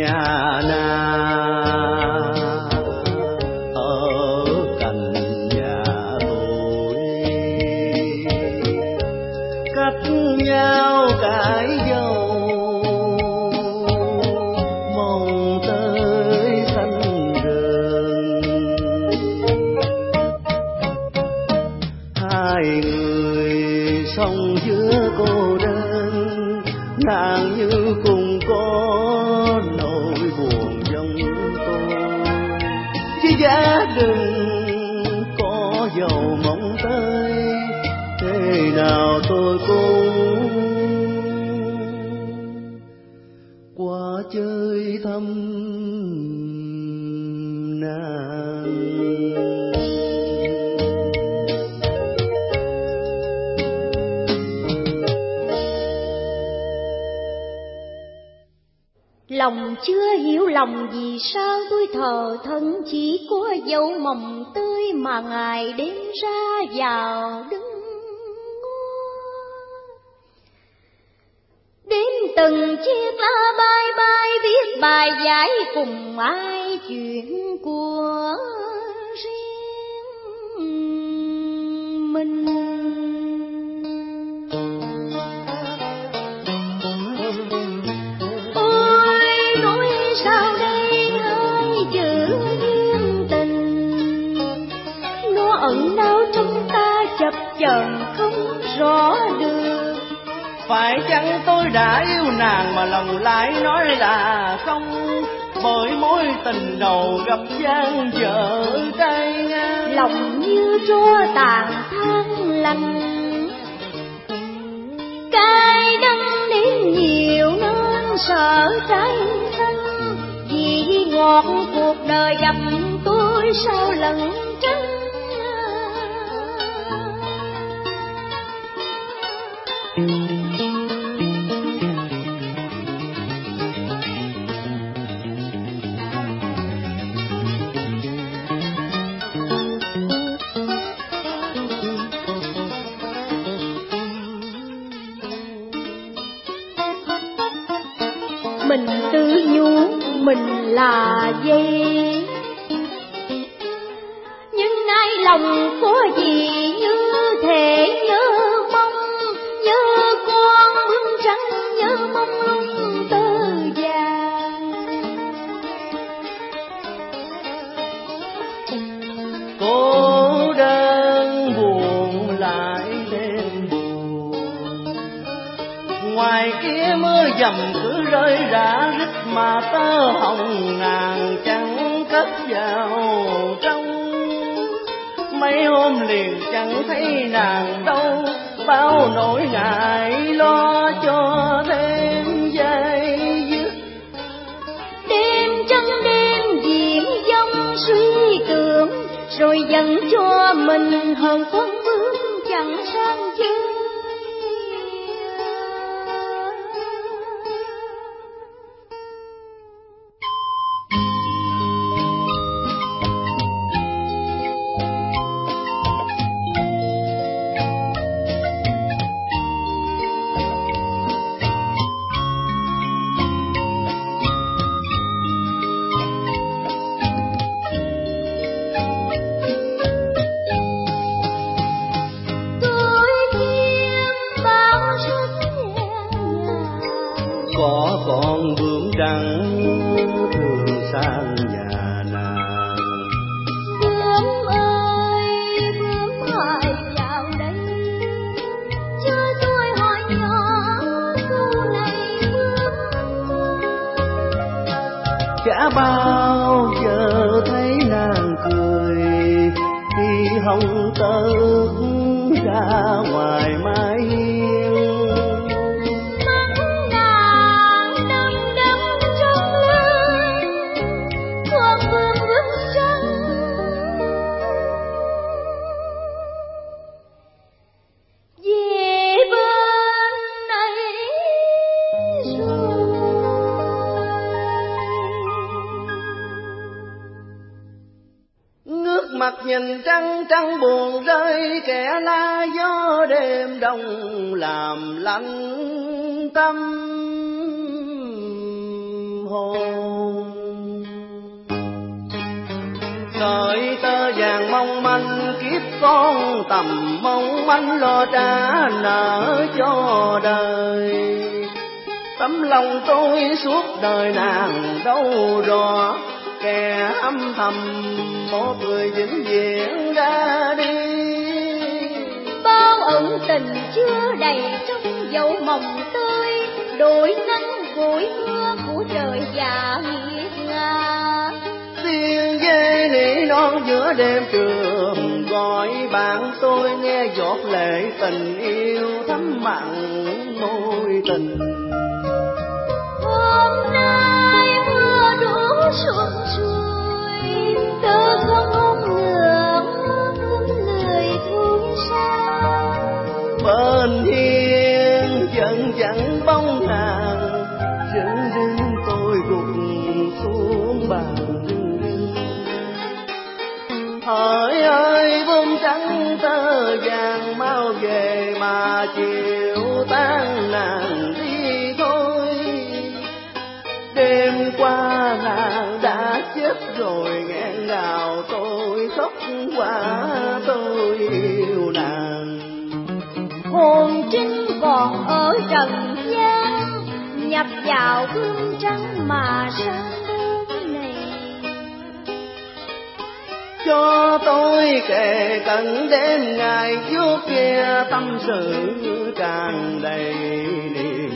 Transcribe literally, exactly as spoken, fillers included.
nhà nàng ở cạnh nhà tôi, cách nhau cãi dâu mong tới xanh rừng. Hai người sống giữa cô đơn, nàng như cùng có nỗi buồn trong tôi. Chứ giá đừng có dầu mong tới, thế nào tôi cũng qua chơi thăm nàng. Lòng chưa hiểu lòng vì sao tôi thờ thân, chỉ có dấu mộng tươi mà ngày đêm ra vào đứng đêm từng chiếc lá bay bay viết bài giải cùng ai chuyện của riêng mình. Sao đây hai chữ duyên tình, nó ẩn náu trong ta chập chờn không rõ được. Phải chăng tôi đã yêu nàng mà lòng lại nói là không, bởi mối tình đầu gặp gian dở cay ngang. Lòng như tro tàn than lành, cay đắng đến nhiều nên sợ trái xanh. Vì ngọt cuộc đời gặp tôi sao lẩn tránh. Mình tự nhủ mình là dây, nhưng nay lòng có gì như thể nhớ mong, nhớ con bướm trắng, nhớ mong lung tơ vàng. Cô đơn buồn lại đêm buồn, ngoài kia mưa dầm cứ rơi rã rít mà tơ hồng nàng chẳng cất vào trong. Mấy hôm liền chẳng thấy nàng đâu, bao nỗi ngại lo cho thêm dây dứt. Đêm trăng đêm diễm dông suy tưởng, rồi dần cho mình hơn con bướm chẳng sang chơi. Có con bướm trắng thường sang nhà nàng. Bướm ơi bướm hãy vào đây, cho tôi hỏi nhỏ câu này bướm. Chả bao giờ thấy nàng cười khi hồng tớt ra ngoài mái hiên. Mặt nhìn trăng trăng buồn rơi, kẻ la gió đêm đông làm lạnh tâm hồn. vàng mong manh, kiếp con tầm mong manh lo trả nợ cho đời. Tấm lòng tôi suốt đời nàng đâu rõ, kẻ âm thầm một người vĩnh viễn ra đi. Bao ẩn tình chưa đầy trong dấu mộng tươi, đổi nắng vội mưa của trời và nghiệt ngã. Tiếng dê nỉ non giữa đêm trường, gọi bạn tôi nghe giọt lệ tình yêu thấm mặn môi tình. Hôm nay mưa đổ xuống suối, tớ không ôm ngưỡng cơm lười thôi sao. Bên hiên vẫn chẳng bóng nàng, rưng rưng tôi gục xuống bàn rưng rưng. Hỡi ơi bướm trắng tơ vàng mau về mà chiều tan nàng đi thôi. Đêm qua nàng đã chết rồi nghẹn ngào tôi khóc quá tôi yêu nàng. Hồn trinh còn ở trần gian, nhập vào gương trắng mà sang bên này. Cho tôi kể cận đêm ngày vuốt ve tâm sự tràn đầy niềm